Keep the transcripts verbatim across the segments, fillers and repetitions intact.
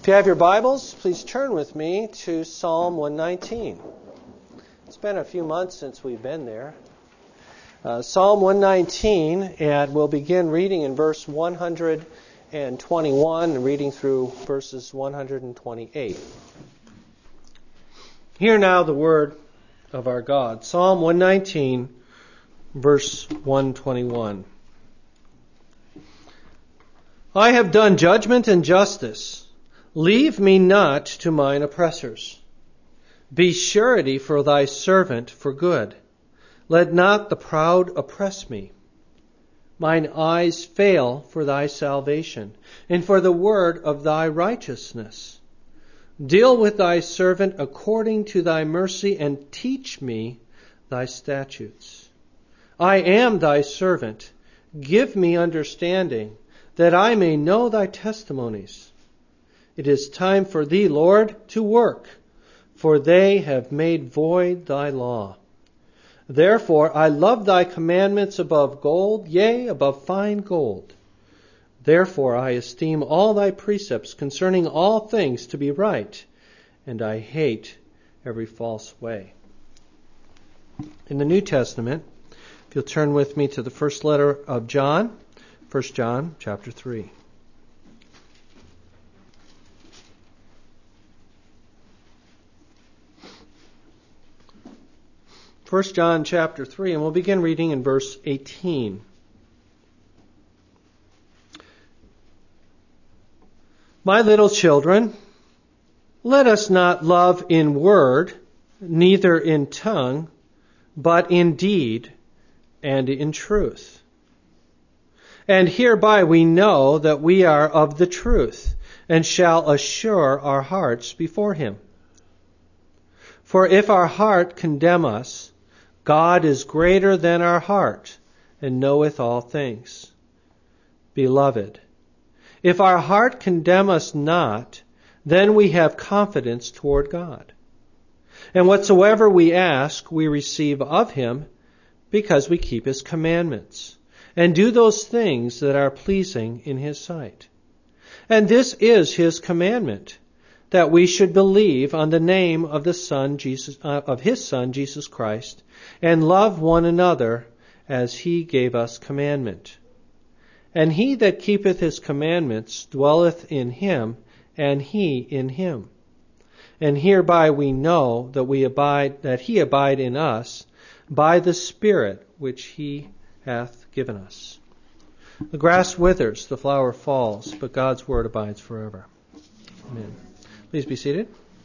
If you have your Bibles, please turn with me to Psalm one nineteen. It's been a few months since we've been there. Uh, Psalm one nineteen, and we'll begin reading in verse one hundred twenty-one and reading through verses one hundred twenty-eight. Hear now the word of our God. Psalm one nineteen, verse one twenty-one. I have done judgment and justice. Leave me not to mine oppressors. Be surety for thy servant for good. Let not the proud oppress me. Mine eyes fail for thy salvation, and for the word of thy righteousness. Deal with thy servant according to thy mercy, and teach me thy statutes. I am thy servant. Give me understanding, that I may know thy testimonies. It is time for thee, Lord, to work, for they have made void thy law. Therefore I love thy commandments above gold, yea, above fine gold. Therefore I esteem all thy precepts concerning all things to be right, and I hate every false way. In the New Testament, if you'll turn with me to the first letter of John, First John chapter three. First John chapter three, and we'll begin reading in verse eighteen. My little children, let us not love in word, neither in tongue, but in deed and in truth. And hereby we know that we are of the truth, and shall assure our hearts before him. For if our heart condemn us, God is greater than our heart, and knoweth all things. Beloved, if our heart condemn us not, then we have confidence toward God. And whatsoever we ask, we receive of him, because we keep his commandments, and do those things that are pleasing in his sight. And this is his commandment, that we should believe on the name of the Son Jesus, uh, of his Son Jesus Christ, and love one another as he gave us commandment. And he that keepeth his commandments dwelleth in him, and he in him. And hereby we know that we abide, that he abide in us, by the Spirit which he hath given us. The grass withers, the flower falls, but God's word abides forever. Amen. Please be seated.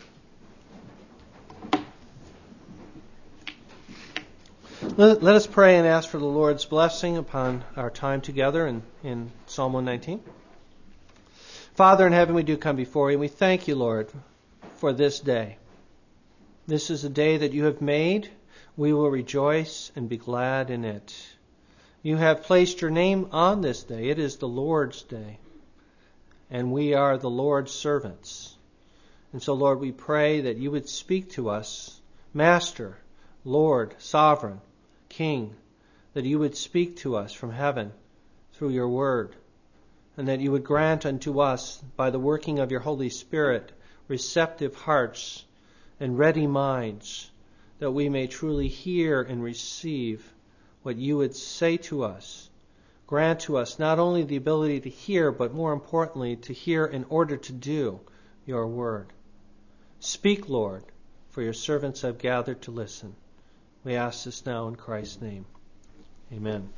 Let, let us pray and ask for the Lord's blessing upon our time together in, in Psalm one nineteen. Father in heaven, we do come before you, and we thank you, Lord, for this day. This is a day that you have made. We will rejoice and be glad in it. You have placed your name on this day. It is the Lord's day, and we are the Lord's servants. And so, Lord, we pray that you would speak to us, Master, Lord, Sovereign, King, that you would speak to us from heaven through your word, and that you would grant unto us, by the working of your Holy Spirit, receptive hearts and ready minds, that we may truly hear and receive what you would say to us. Grant to us not only the ability to hear, but more importantly, to hear in order to do your word. Speak, Lord, for your servants have gathered to listen. We ask this now in Christ's name. Amen.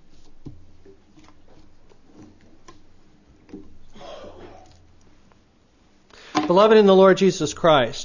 Beloved in the Lord Jesus Christ,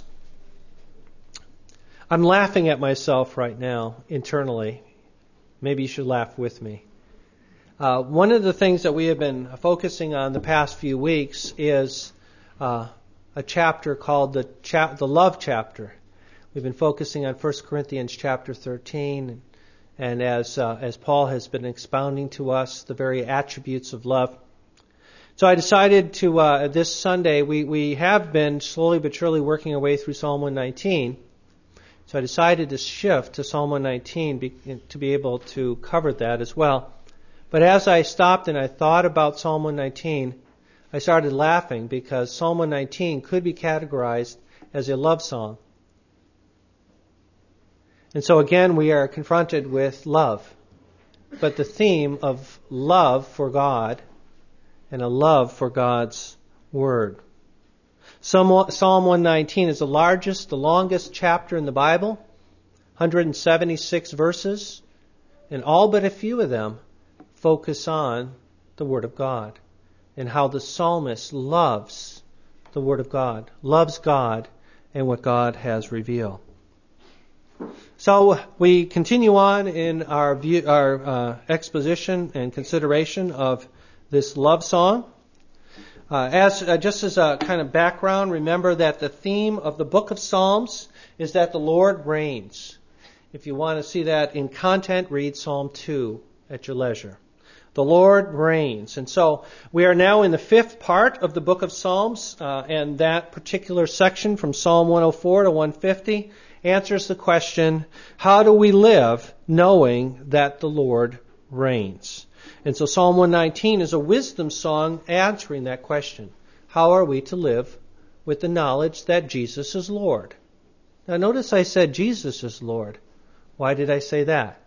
I'm laughing at myself right now internally. Maybe you should laugh with me. Uh, one of the things that we have been focusing on the past few weeks is uh, a chapter called the chap- the love chapter. We've been focusing on First Corinthians chapter thirteen, and as uh, as Paul has been expounding to us the very attributes of love. So I decided to, uh, this Sunday, we, we have been slowly but surely working our way through Psalm one nineteen. So I decided to shift to Psalm one nineteen be, to be able to cover that as well. But as I stopped and I thought about Psalm one nineteen, I started laughing because Psalm one nineteen could be categorized as a love song. And so again, we are confronted with love. But the theme of love for God and a love for God's Word. Psalm one nineteen is the largest, the longest chapter in the Bible, one hundred seventy-six verses, and all but a few of them focus on the Word of God and how the psalmist loves the Word of God, loves God and what God has revealed. So we continue on in our view, our uh, exposition and consideration of this love song. Uh, as uh, just as a kind of background, remember that the theme of the book of Psalms is that the Lord reigns. If you want to see that in content, read Psalm two at your leisure. The Lord reigns. And so we are now in the fifth part of the book of Psalms, uh, and that particular section from Psalm one oh four to one fifty answers the question, how do we live knowing that the Lord reigns? And so Psalm one nineteen is a wisdom song answering that question. How are we to live with the knowledge that Jesus is Lord? Now notice I said Jesus is Lord. Why did I say that?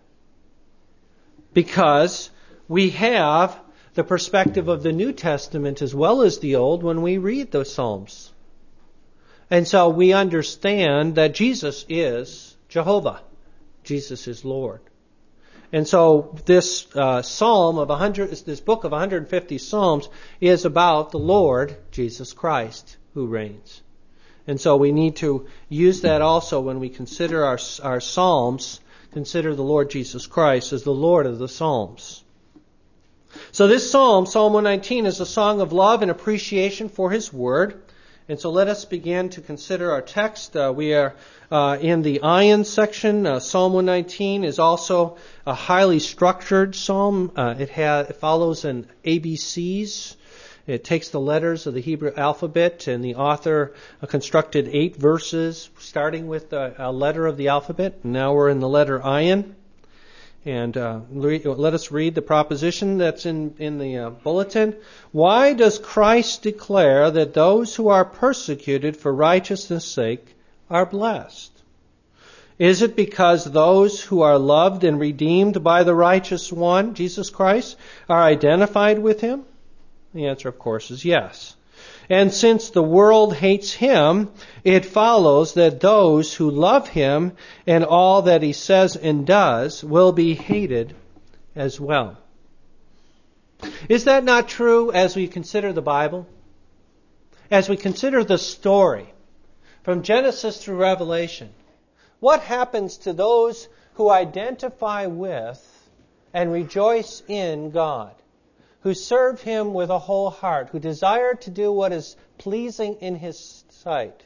Because we have the perspective of the New Testament as well as the Old when we read the Psalms. And so we understand that Jesus is Jehovah. Jesus is Lord. And so this uh, psalm of one hundred, this book of one hundred fifty psalms is about the Lord Jesus Christ who reigns. And so we need to use that also when we consider our our psalms. Consider the Lord Jesus Christ as the Lord of the psalms. So this psalm, Psalm one nineteen, is a song of love and appreciation for His Word. And so let us begin to consider our text. Uh, we are uh, in the Ayin section. Uh, Psalm one nineteen is also a highly structured psalm. Uh, it, has, it follows an A B Cs. It takes the letters of the Hebrew alphabet, and the author uh, constructed eight verses, starting with a, a letter of the alphabet. Now we're in the letter Ayin. And uh, let us read the proposition that's in, in the uh, bulletin. Why does Christ declare that those who are persecuted for righteousness' sake are blessed? Is it because those who are loved and redeemed by the righteous one, Jesus Christ, are identified with Him? The answer, of course, is yes. And since the world hates Him, it follows that those who love Him and all that He says and does will be hated as well. Is that not true as we consider the Bible? As we consider the story from Genesis through Revelation, what happens to those who identify with and rejoice in God? Who serve Him with a whole heart, who desire to do what is pleasing in His sight.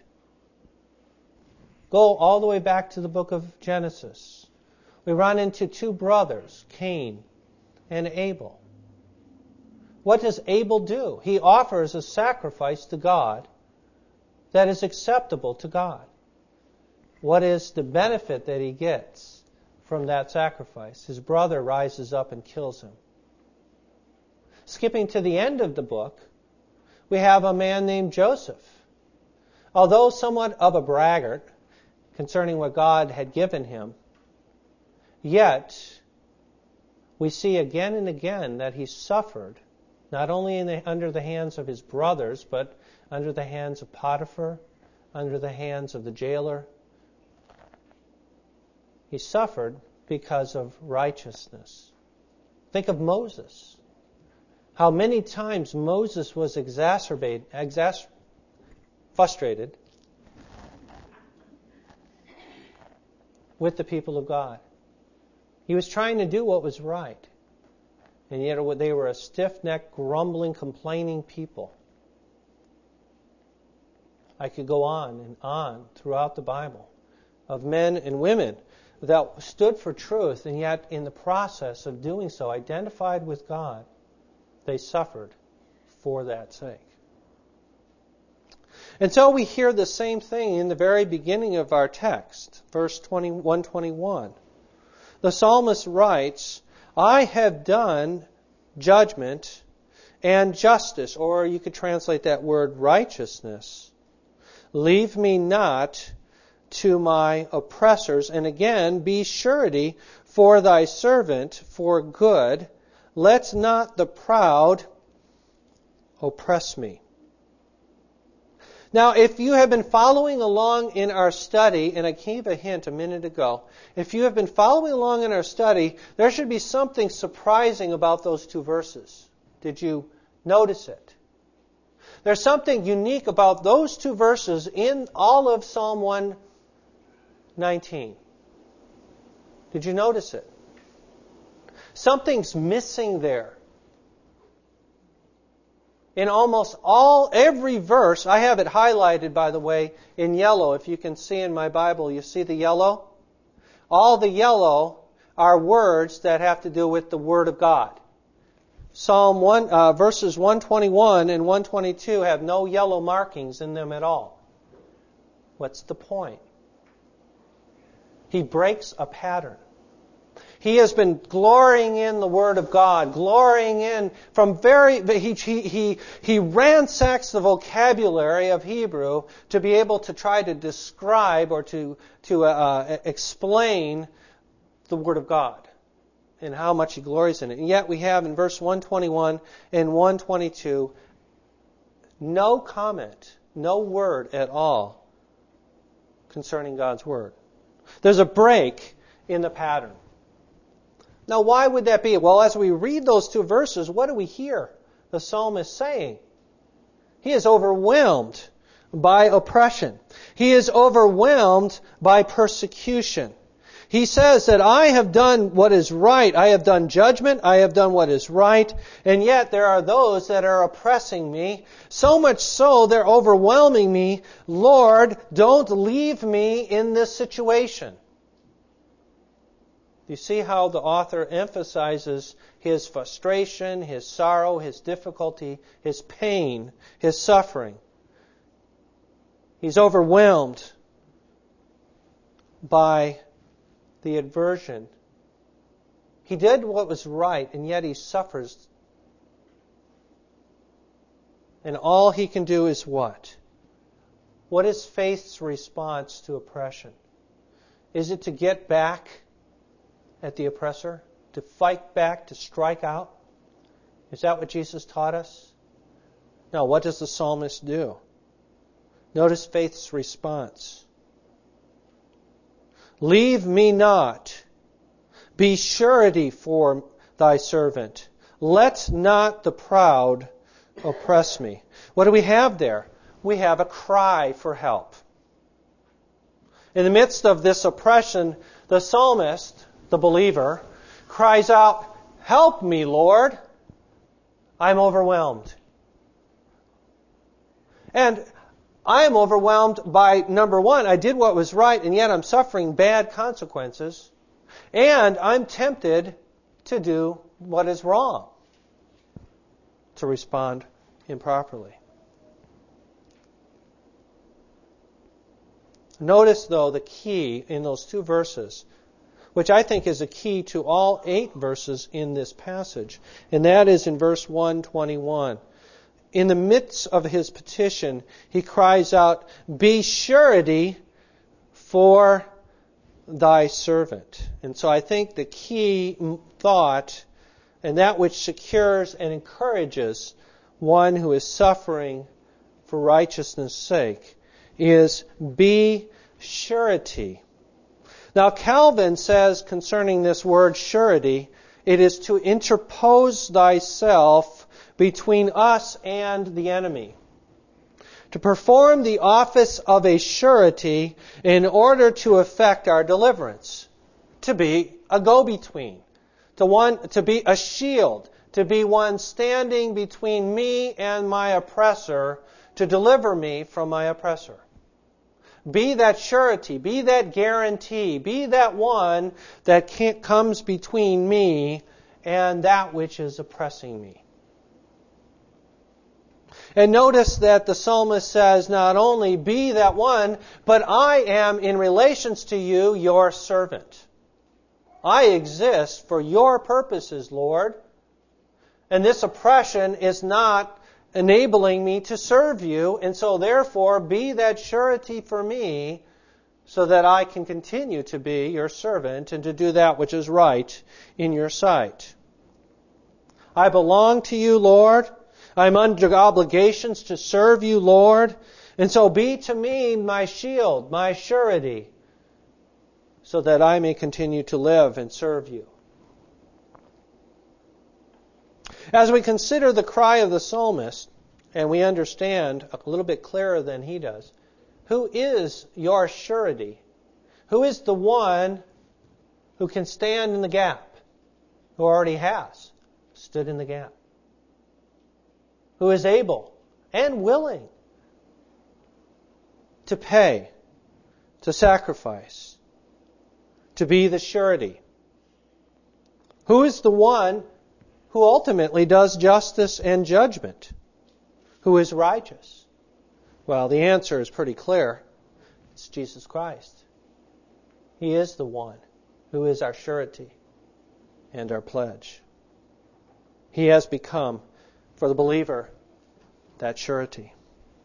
Go all the way back to the book of Genesis. We run into two brothers, Cain and Abel. What does Abel do? He offers a sacrifice to God that is acceptable to God. What is the benefit that he gets from that sacrifice? His brother rises up and kills him. Skipping to the end of the book, we have a man named Joseph. Although somewhat of a braggart concerning what God had given him, yet we see again and again that he suffered, not only in the, under the hands of his brothers, but under the hands of Potiphar, under the hands of the jailer. He suffered because of righteousness. Think of Moses. How many times Moses was exacerbated, exas- frustrated with the people of God. He was trying to do what was right. And yet they were a stiff-necked, grumbling, complaining people. I could go on and on throughout the Bible of men and women that stood for truth, and yet in the process of doing so, identified with God, they suffered for that sake. And so we hear the same thing in the very beginning of our text, verse one twenty-one. The psalmist writes, I have done judgment and justice, or you could translate that word righteousness. Leave me not to my oppressors, and again, be surety for thy servant for good. Let not the proud oppress me. Now, if you have been following along in our study, and I gave a hint a minute ago, if you have been following along in our study, there should be something surprising about those two verses. Did you notice it? There's something unique about those two verses in all of Psalm one nineteen. Did you notice it? Something's missing there. In almost all, every verse, I have it highlighted, by the way, in yellow. If you can see in my Bible, you see the yellow? All the yellow are words that have to do with the Word of God. Psalm one, uh, verses one twenty-one and one twenty-two have no yellow markings in them at all. What's the point? He breaks a pattern. He has been glorying in the Word of God, glorying in from very, he, he, he, he ransacks the vocabulary of Hebrew to be able to try to describe or to, to uh, explain the Word of God and how much he glories in it. And yet we have in verse one twenty-one and one twenty-two no comment, no word at all concerning God's Word. There's a break in the pattern. Now, why would that be? Well, as we read those two verses, what do we hear the psalmist saying? He is overwhelmed by oppression. He is overwhelmed by persecution. He says that I have done what is right. I have done judgment. I have done what is right. And yet there are those that are oppressing me. So much so, they're overwhelming me. Lord, don't leave me in this situation. You see how the author emphasizes his frustration, his sorrow, his difficulty, his pain, his suffering. He's overwhelmed by the aversion. He did what was right, and yet he suffers. And all he can do is what? What is faith's response to oppression? Is it to get back at the oppressor? To fight back, to strike out? Is that what Jesus taught us? No, what does the psalmist do? Notice faith's response. Leave me not. Be surety for thy servant. Let not the proud oppress me. What do we have there? We have a cry for help. In the midst of this oppression, the psalmist, the believer, cries out, "Help me, Lord. I'm overwhelmed." And I am overwhelmed by, number one, I did what was right, and yet I'm suffering bad consequences. And I'm tempted to do what is wrong, to respond improperly. Notice, though, the key in those two verses, which I think is a key to all eight verses in this passage, and that is in verse one twenty-one. In the midst of his petition, he cries out, "Be surety for thy servant." And so I think the key thought, and that which secures and encourages one who is suffering for righteousness' sake, is be surety. Now, Calvin says concerning this word surety, it is to interpose thyself between us and the enemy. To perform the office of a surety in order to effect our deliverance. To be a go-between. To one, to be a shield. To be one standing between me and my oppressor to deliver me from my oppressor. Be that surety, be that guarantee, be that one that can't, comes between me and that which is oppressing me. And notice that the psalmist says not only be that one, but I am in relations to you your servant. I exist for your purposes, Lord. And this oppression is not enabling me to serve you, and so therefore be that surety for me so that I can continue to be your servant and to do that which is right in your sight. I belong to you, Lord. I'm under obligations to serve you, Lord. And so be to me my shield, my surety, so that I may continue to live and serve you. As we consider the cry of the psalmist, and we understand a little bit clearer than he does, who is your surety? Who is the one who can stand in the gap? Who already has stood in the gap? Who is able and willing to pay, to sacrifice, to be the surety? Who is the one who ultimately does justice and judgment? Who is righteous? Well, the answer is pretty clear. It's Jesus Christ. He is the one who is our surety and our pledge. He has become, for the believer, that surety.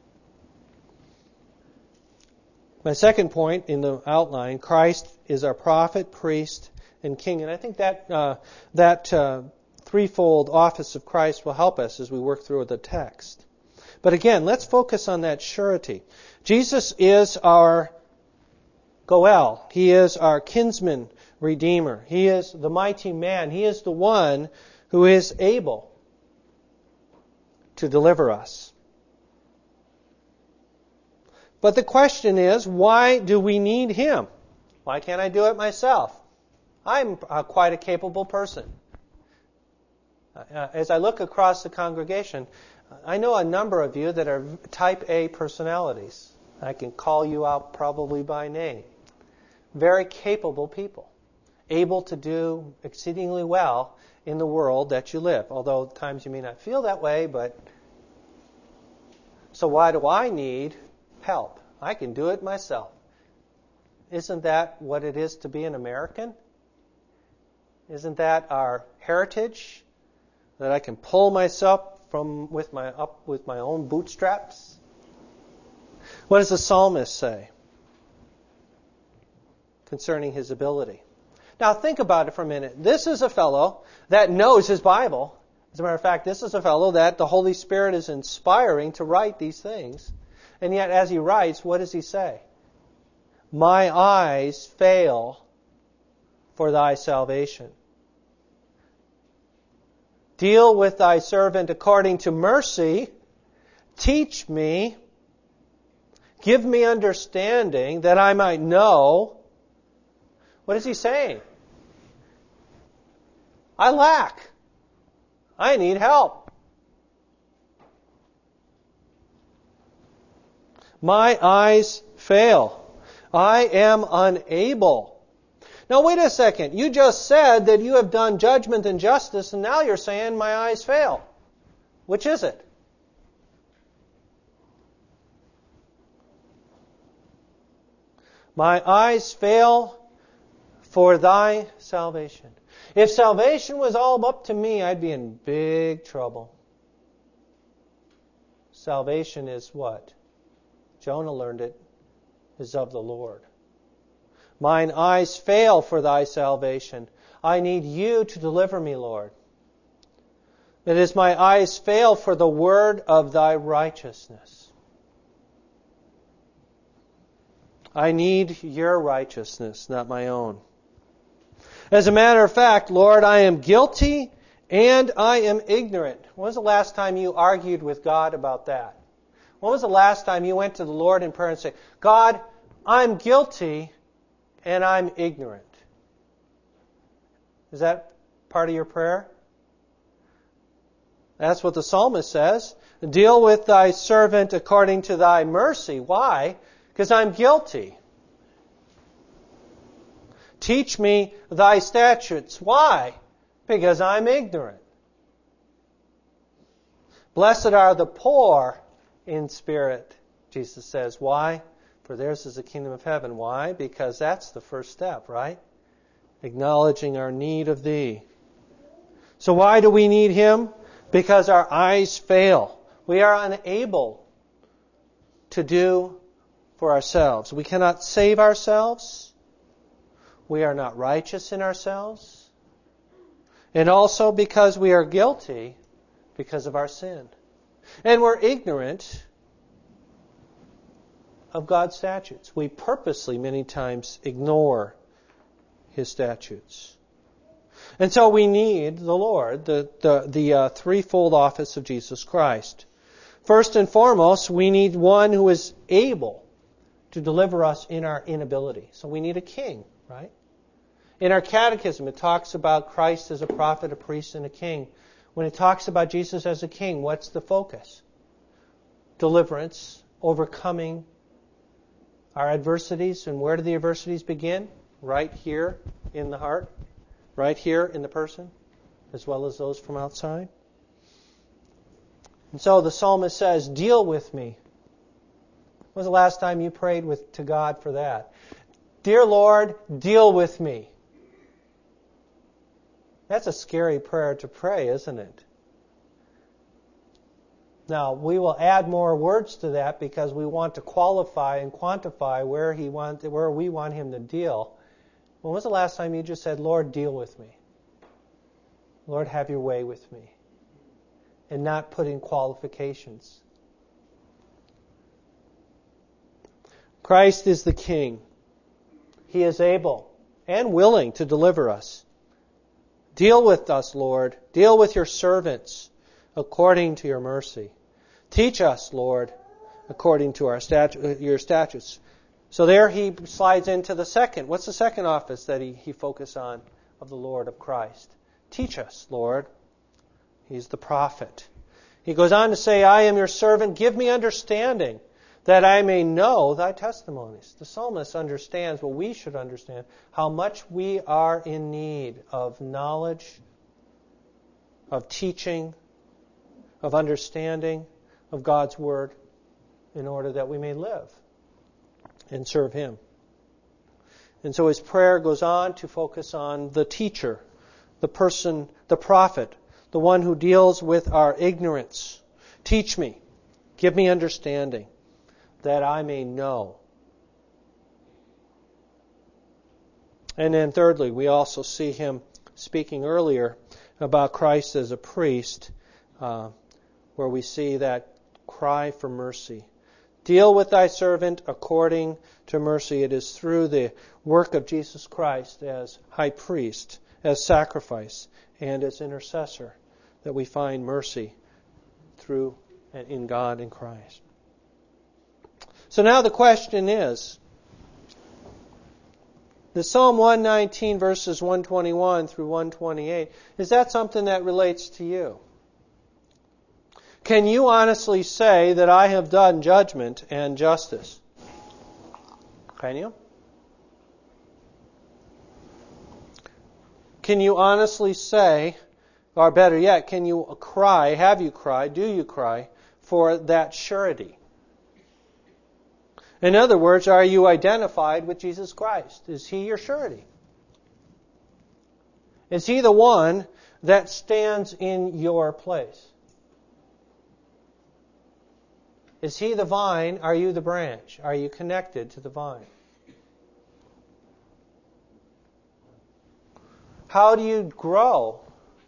My second point in the outline, Christ is our prophet, priest, and king. And I think that uh, that uh, threefold office of Christ will help us as we work through the text. But again, let's focus on that surety. Jesus is our Goel. He is our kinsman redeemer. He is the mighty man. He is the one who is able to deliver us. But the question is, why do we need Him? Why can't I do it myself? I'm uh, quite a capable person. Uh, as I look across the congregation, I know a number of you that are type A personalities. I can call you out probably by name. Very capable people, able to do exceedingly well in the world that you live. Although at times you may not feel that way, but so why do I need help? I can do it myself. Isn't that what it is to be an American? Isn't that our heritage? That I can pull myself from with my up with my own bootstraps? What does the psalmist say concerning his ability? Now think about it for a minute. This is a fellow that knows his Bible. As a matter of fact, this is a fellow that the Holy Spirit is inspiring to write these things. And yet as he writes, what does he say? My eyes fail for thy salvation. Deal with thy servant according to mercy. Teach me. Give me understanding that I might know. What is he saying? I lack. I need help. My eyes fail. I am unable. Now wait a second. You just said that you have done judgment and justice, and now you're saying my eyes fail. Which is it? My eyes fail for thy salvation. If salvation was all up to me, I'd be in big trouble. Salvation is what? Jonah learned it, is of the Lord. Mine eyes fail for thy salvation. I need you to deliver me, Lord. It is my eyes fail for the word of thy righteousness. I need your righteousness, not my own. As a matter of fact, Lord, I am guilty and I am ignorant. When was the last time you argued with God about that? When was the last time you went to the Lord in prayer and said, God, I'm guilty and I'm ignorant? Is that part of your prayer? That's what the psalmist says. Deal with thy servant according to thy mercy. Why? Because I'm guilty. Teach me thy statutes. Why? Because I'm ignorant. Blessed are the poor in spirit, Jesus says. Why? For theirs is the kingdom of heaven. Why? Because that's the first step, right? Acknowledging our need of Thee. So why do we need Him? because our eyes fail. We are unable to do for ourselves. We cannot save ourselves. We are not righteous in ourselves. And also because we are guilty because of our sin. And we're ignorant of God's statutes. We purposely many times ignore His statutes. And so we need the Lord, the, the, the uh, threefold office of Jesus Christ. First and foremost, we need one who is able to deliver us in our inability. So we need a king, right? In our catechism, it talks about Christ as a prophet, a priest, and a king. When it talks about Jesus as a king, what's the focus? Deliverance, overcoming our adversities. And where do the adversities begin? Right here in the heart. Right here in the person, as well as those from outside. And so the psalmist says, deal with me. When was the last time you prayed with to God for that? Dear Lord, deal with me. That's a scary prayer to pray, isn't it? Now, we will add more words to that because we want to qualify and quantify where he want, where we want Him to deal. When was the last time you just said, Lord, deal with me? Lord, have your way with me. And not put in qualifications. Christ is the King. He is able and willing to deliver us. Deal with us, Lord. Deal with your servants according to your mercy. Teach us, Lord, according to our statu- your statutes. So there he slides into the second. What's the second office that he, he focused on of the Lord of Christ? Teach us, Lord. He's the prophet. He goes on to say, I am your servant. Give me understanding that I may know thy testimonies. The psalmist understands what we should understand, how much we are in need of knowledge, of teaching, of understanding of God's Word in order that we may live and serve Him. And so his prayer goes on to focus on the teacher, the person, the prophet, the one who deals with our ignorance. Teach me, give me understanding, that I may know. And then thirdly, we also see him speaking earlier about Christ as a priest, uh, where we see that cry for mercy. Deal with thy servant according to mercy. It is through the work of Jesus Christ as high priest, as sacrifice, and as intercessor that we find mercy through and in God in Christ. So now the question is, the Psalm one nineteen verses one twenty-one through one twenty-eight, is that something that relates to you? Can you honestly say that I have done judgment and justice? Can you? Can you honestly say, or better yet, can you cry, have you cried, do you cry, for that surety? In other words, are you identified with Jesus Christ? Is He your surety? Is He the one that stands in your place? Is He the vine? Are you the branch? Are you connected to the vine? How do you grow?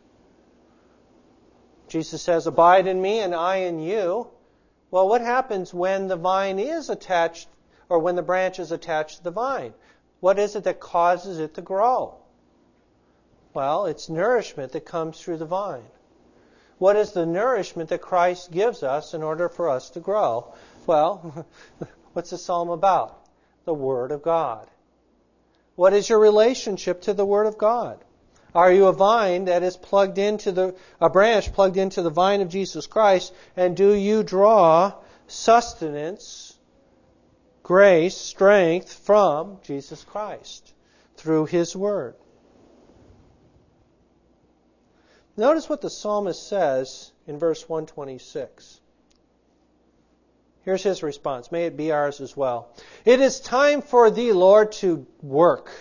Jesus says, abide in me and I in you. Well, what happens when the vine is attached, or when the branch is attached to the vine? What is it that causes it to grow? Well, it's nourishment that comes through the vine. What is the nourishment that Christ gives us in order for us to grow? Well, what's the psalm about? The Word of God. What is your relationship to the Word of God? Are you a vine that is plugged into the, a branch plugged into the vine of Jesus Christ, and do you draw sustenance, grace, strength from Jesus Christ through His Word? Notice what the psalmist says in verse one twenty-six. Here's his response. May it be ours as well. It is time for thee, Lord, to work.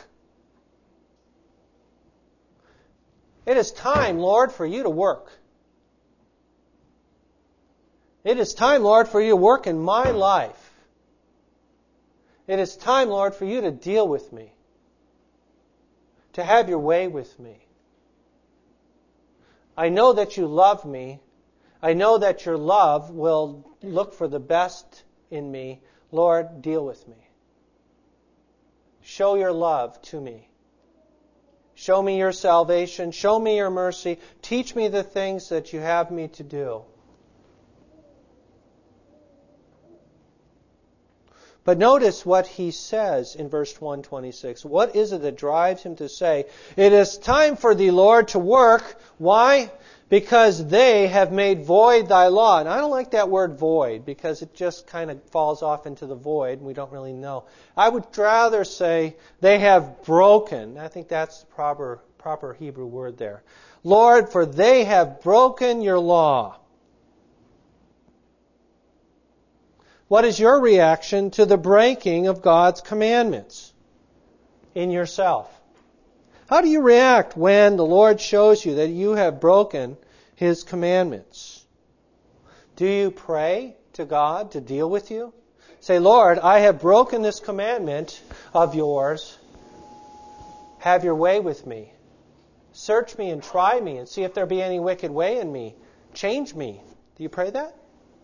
It is time, Lord, for you to work. It is time, Lord, for you to work in my life. It is time, Lord, for you to deal with me, to have your way with me. I know that you love me. I know that your love will look for the best in me. Lord, deal with me. Show your love to me. Show me your salvation. Show me your mercy. Teach me the things that you have me to do. But notice what he says in verse one twenty-six. What is it that drives him to say, it is time for thee, Lord, to work. Why? Because they have made void thy law. And I don't like that word void because it just kind of falls off into the void and we don't really know. I would rather say they have broken. I think that's the proper, proper Hebrew word there. Lord, for they have broken your law. What is your reaction to the breaking of God's commandments in yourself? How do you react when the Lord shows you that you have broken His commandments? Do you pray to God to deal with you? Say, Lord, I have broken this commandment of yours. Have your way with me. Search me and try me and see if there be any wicked way in me. Change me. Do you pray that?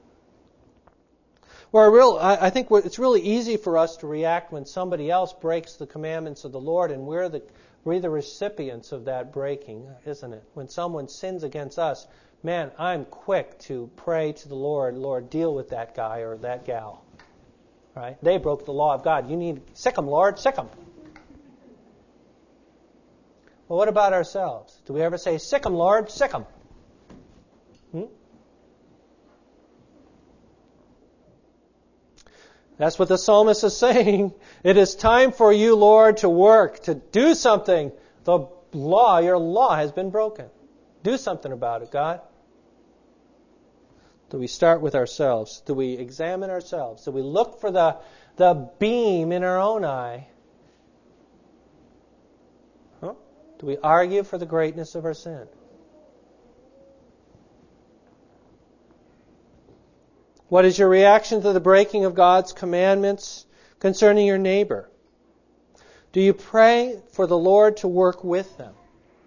Well, real, I think it's really easy for us to react when somebody else breaks the commandments of the Lord, and we're the we're the recipients of that breaking, isn't it? When someone sins against us, man, I'm quick to pray to the Lord, Lord, deal with that guy or that gal. Right? They broke the law of God. You need, sick them, Lord, sick them. Well, what about ourselves? Do we ever say, sick them, Lord, sick them? Hmm? That's what the psalmist is saying. It is time for you, Lord, to work, to do something. The law, your law has been broken. Do something about it, God. Do we start with ourselves? Do we examine ourselves? Do we look for the, the beam in our own eye? Huh? Do we argue for the greatness of our sin? What is your reaction to the breaking of God's commandments concerning your neighbor? Do you pray for the Lord to work with them?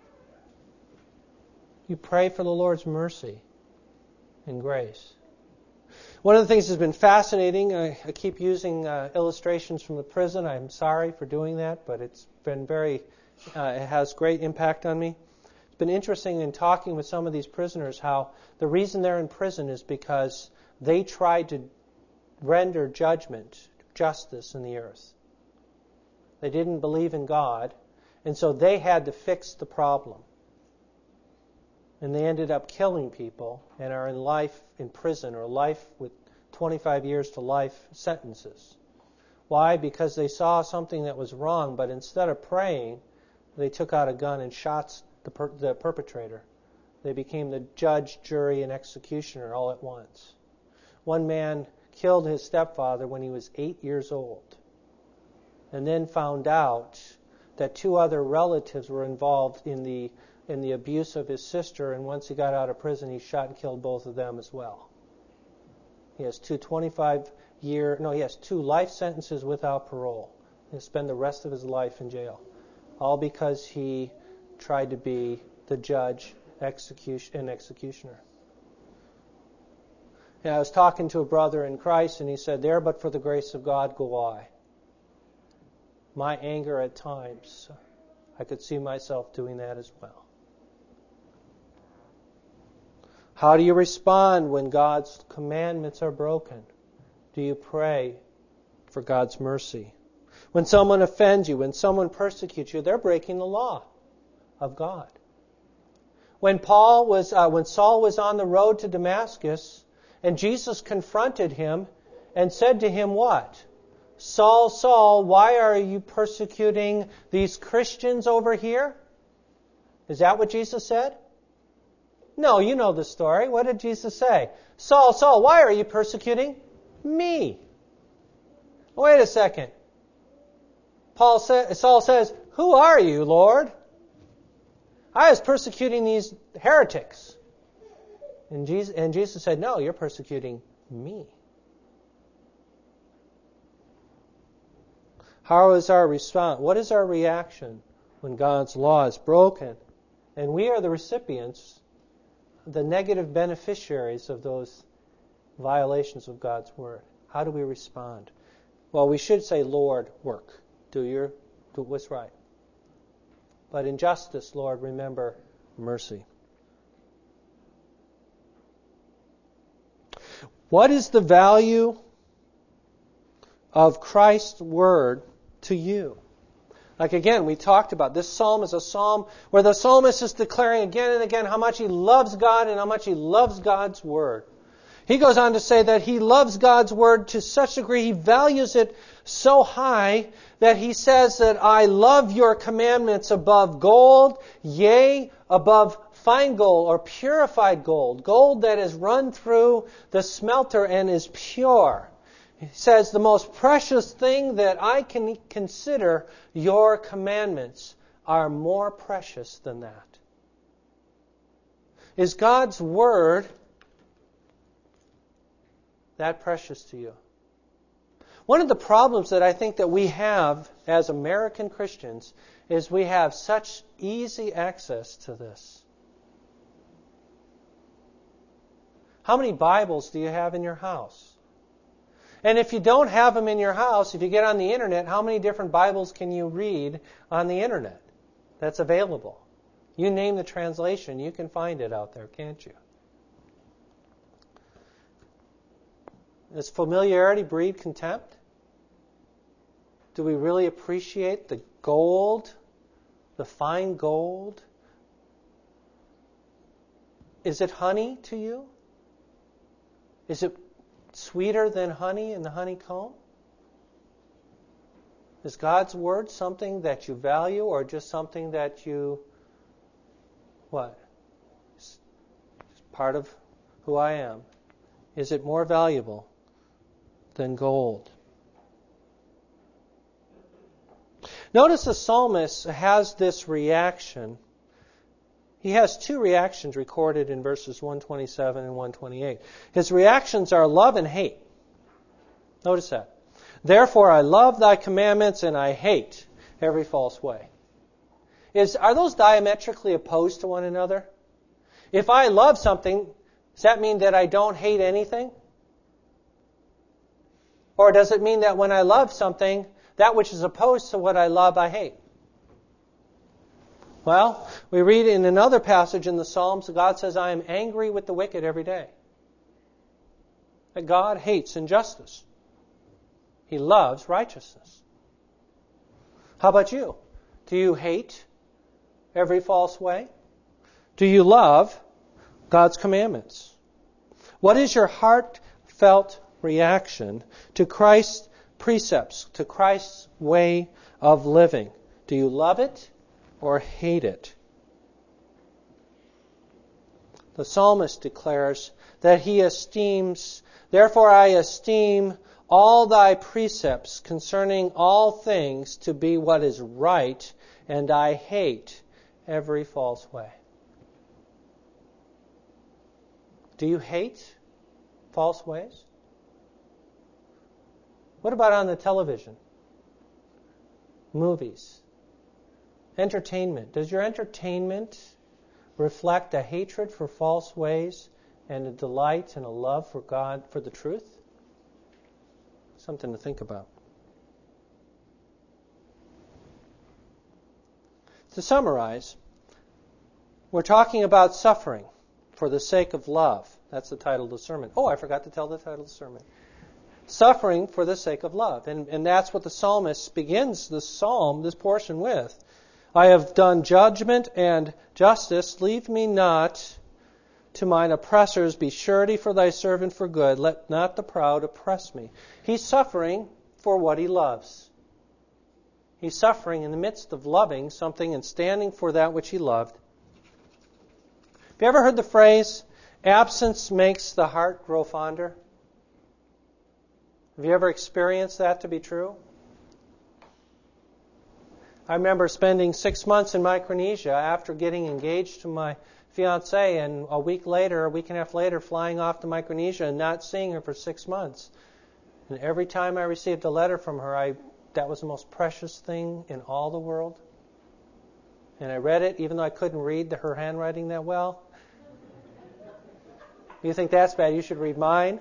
You pray for the Lord's mercy and grace. One of the things that's been fascinating, I, I keep using uh, illustrations from the prison. I'm sorry for doing that, but it's been very, uh, it has great impact on me. It's been interesting in talking with some of these prisoners how the reason they're in prison is because they tried to render judgment, justice in the earth. They didn't believe in God, and so they had to fix the problem. And they ended up killing people and are in life in prison or life with twenty-five years to life sentences. Why? Because they saw something that was wrong, but instead of praying, they took out a gun and shot the, per- the perpetrator. They became the judge, jury, and executioner all at once. One man killed his stepfather when he was eight years old, and then found out that two other relatives were involved in the in the abuse of his sister, and once he got out of prison, he shot and killed both of them as well. He has two twenty-five year, no, he has two life sentences without parole. He'll spend the rest of his life in jail, all because he tried to be the judge, execution, and executioner. And I was talking to a brother in Christ, and he said, there but for the grace of God go I. My anger at times, I could see myself doing that as well. How do you respond when God's commandments are broken? Do you pray for God's mercy? When someone offends you, when someone persecutes you, they're breaking the law of God. When Paul was, uh, when Saul was on the road to Damascus, and Jesus confronted him and said to him what? Saul, Saul, why are you persecuting these Christians over here? Is that what Jesus said? No, you know the story. What did Jesus say? Saul, Saul, why are you persecuting me? Wait a second. Paul sa- Saul says, who are you, Lord? I was persecuting these heretics. And Jesus, and Jesus said, no, you're persecuting me. How is our response? What is our reaction when God's law is broken? And we are the recipients, the negative beneficiaries of those violations of God's word. How do we respond? Well, we should say, Lord, work. Do your do what's right. But in justice, Lord, remember mercy. What is the value of Christ's word to you? Like again, we talked about this psalm is a psalm where the psalmist is declaring again and again how much he loves God and how much he loves God's word. He goes on to say that he loves God's word to such a degree, he values it so high that he says that I love your commandments above gold, yea, above fine gold or purified gold, gold that is run through the smelter and is pure. He says the most precious thing that I can consider, your commandments are more precious than that. Is God's word that precious to you? One of the problems that I think that we have as American Christians is we have such easy access to this. How many Bibles do you have in your house? And if you don't have them in your house, if you get on the internet, how many different Bibles can you read on the internet that's available? You name the translation, you can find it out there, can't you? Does familiarity breed contempt? Do we really appreciate the gold, the fine gold? Is it honey to you? Is it sweeter than honey in the honeycomb? Is God's word something that you value or just something that you, what? It's part of who I am. Is it more valuable than gold? Notice the psalmist has this reaction. He has two reactions recorded in verses one twenty-seven and one twenty-eight. His reactions are love and hate. Notice that. Therefore I love thy commandments and I hate every false way. Is, are those diametrically opposed to one another? If I love something, does that mean that I don't hate anything? Or does it mean that when I love something, that which is opposed to what I love, I hate? Well, we read in another passage in the Psalms, God says, I am angry with the wicked every day. That God hates injustice. He loves righteousness. How about you? Do you hate every false way? Do you love God's commandments? What is your heartfelt reaction to Christ's precepts, to Christ's way of living? Do you love it or hate it? The psalmist declares that he esteems, therefore I esteem all thy precepts concerning all things to be what is right, and I hate every false way. Do you hate false ways? What about on the television? Movies. Entertainment. Does your entertainment reflect a hatred for false ways and a delight and a love for God, for the truth? Something to think about. To summarize, we're talking about suffering for the sake of love. That's the title of the sermon. Oh, I forgot to tell the title of the sermon. Suffering for the sake of love. And, and that's what the psalmist begins this psalm, this portion with. I have done judgment and justice. Leave me not to mine oppressors. Be surety for thy servant for good. Let not the proud oppress me. He's suffering for what he loves. He's suffering in the midst of loving something and standing for that which he loved. Have you ever heard the phrase, absence makes the heart grow fonder? Have you ever experienced that to be true? I remember spending six months in Micronesia after getting engaged to my fiancée, and a week later, a week and a half later, flying off to Micronesia and not seeing her for six months. And every time I received a letter from her, I that was the most precious thing in all the world. And I read it, even though I couldn't read her handwriting that well. You think that's bad? You should read mine.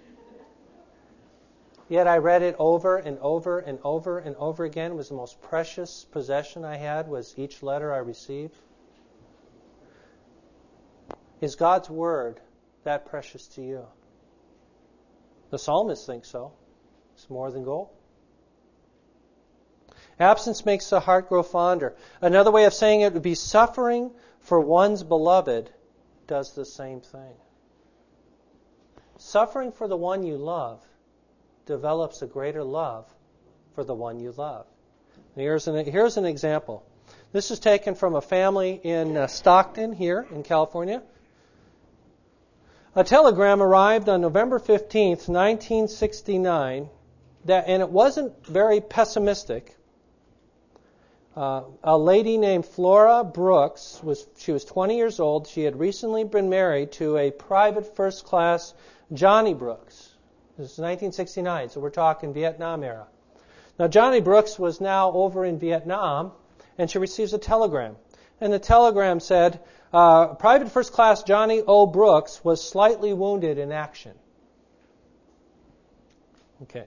Yet I read it over and over and over and over again. It was the most precious possession I had, was each letter I received. Is God's Word that precious to you? The psalmist thinks so. It's more than gold. Absence makes the heart grow fonder. Another way of saying it would be suffering for one's beloved does the same thing. Suffering for the one you love develops a greater love for the one you love. And here's an, here's an example. This is taken from a family in uh, Stockton here in California. A telegram arrived on November fifteenth, nineteen sixty-nine, that, and it wasn't very pessimistic. Uh, a lady named Flora Brooks, was she was twenty years old. She had recently been married to a private first class Johnny Brooks. This is nineteen sixty-nine, so we're talking Vietnam era. Now, Johnny Brooks was now over in Vietnam, and she receives a telegram. And the telegram said, uh, Private First Class Johnny O. Brooks was slightly wounded in action. Okay.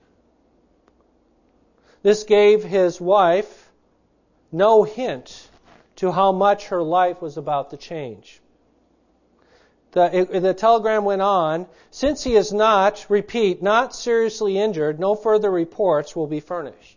This gave his wife no hint to how much her life was about to change. The, it, the telegram went on, since he is not, repeat, not seriously injured, no further reports will be furnished.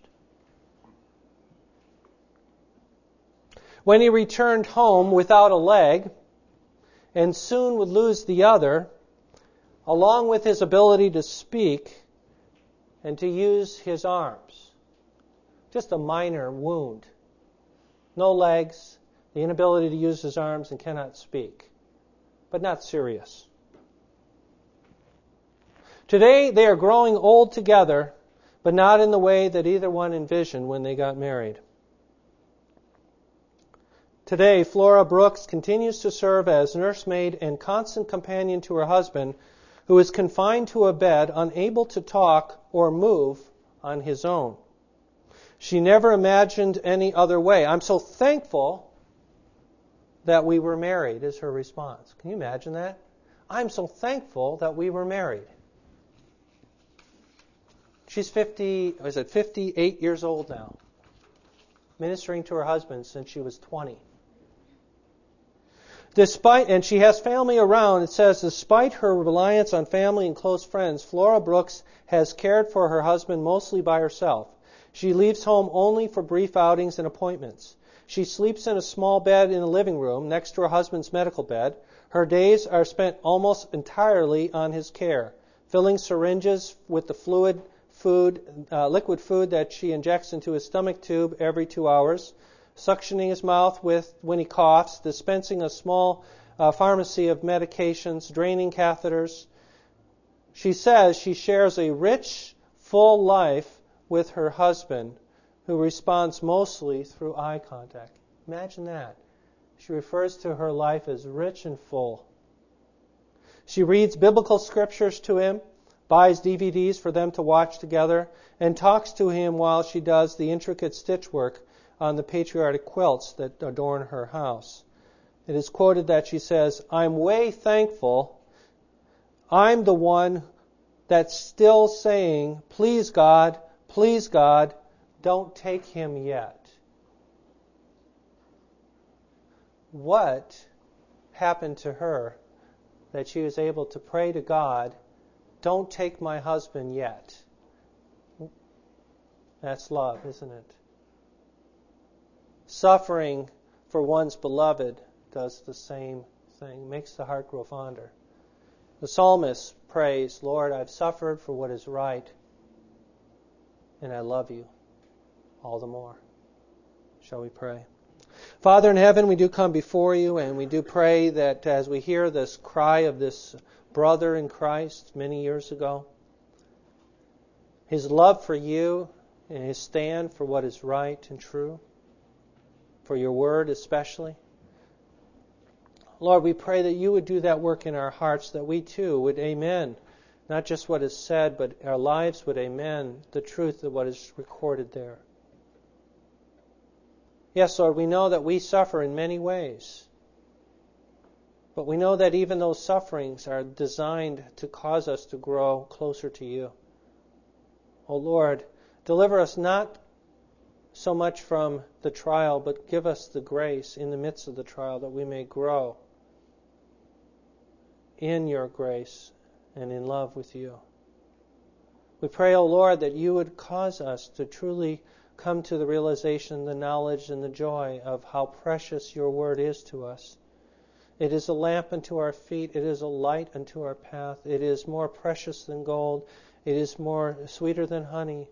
When he returned home without a leg, and soon would lose the other, along with his ability to speak and to use his arms. Just a minor wound. No legs, the inability to use his arms, and cannot speak. But not serious. Today they are growing old together, but not in the way that either one envisioned when they got married. Today, Flora Brooks continues to serve as nursemaid and constant companion to her husband, who is confined to a bed, unable to talk or move on his own. She never imagined any other way. I'm so thankful that we were married, is her response. Can you imagine that? I'm so thankful that we were married. She's fifty, is it fifty-eight years old now, ministering to her husband since she was twenty. Despite, and she has family around, it says, despite her reliance on family and close friends, Flora Brooks has cared for her husband mostly by herself. She leaves home only for brief outings and appointments. She sleeps in a small bed in the living room next to her husband's medical bed. Her days are spent almost entirely on his care, filling syringes with the fluid food, uh, liquid food that she injects into his stomach tube every two hours, suctioning his mouth with when he coughs, dispensing a small uh, pharmacy of medications, draining catheters. She says she shares a rich, full life with her husband, who responds mostly through eye contact. Imagine that. She refers to her life as rich and full. She reads biblical scriptures to him, buys D V Ds for them to watch together, and talks to him while she does the intricate stitchwork on the patriotic quilts that adorn her house. It is quoted that she says, I'm way thankful. I'm the one that's still saying, please God, please God, don't take him yet. What happened to her that she was able to pray to God, don't take my husband yet? That's love, isn't it? Suffering for one's beloved does the same thing, makes the heart grow fonder. The psalmist prays, Lord, I've suffered for what is right, and I love you all the more. Shall we pray? Father in heaven, we do come before you, and we do pray that as we hear this cry of this brother in Christ many years ago, his love for you and his stand for what is right and true, for your word especially. Lord, we pray that you would do that work in our hearts, that we too would amen, not just what is said, but our lives would amen the truth of what is recorded there. Yes, Lord, we know that we suffer in many ways, but we know that even those sufferings are designed to cause us to grow closer to you. O Lord, deliver us not so much from the trial, but give us the grace in the midst of the trial that we may grow in your grace and in love with you. We pray, O Lord, that you would cause us to truly come to the realization, the knowledge, and the joy of how precious your word is to us. It is a lamp unto our feet. It is a light unto our path. It is more precious than gold. It is more sweeter than honey.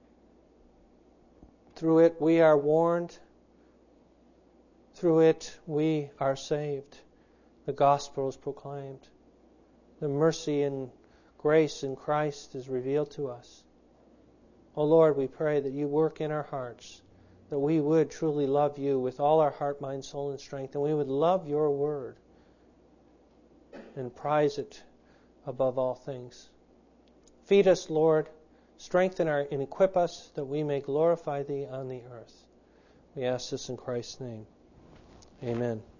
Through it we are warned. Through it we are saved. The gospel is proclaimed. The mercy and grace in Christ is revealed to us. O Lord, we pray that you work in our hearts, that we would truly love you with all our heart, mind, soul, and strength, and we would love your word and prize it above all things. Feed us, Lord, strengthen our, and equip us that we may glorify thee on the earth. We ask this in Christ's name. Amen.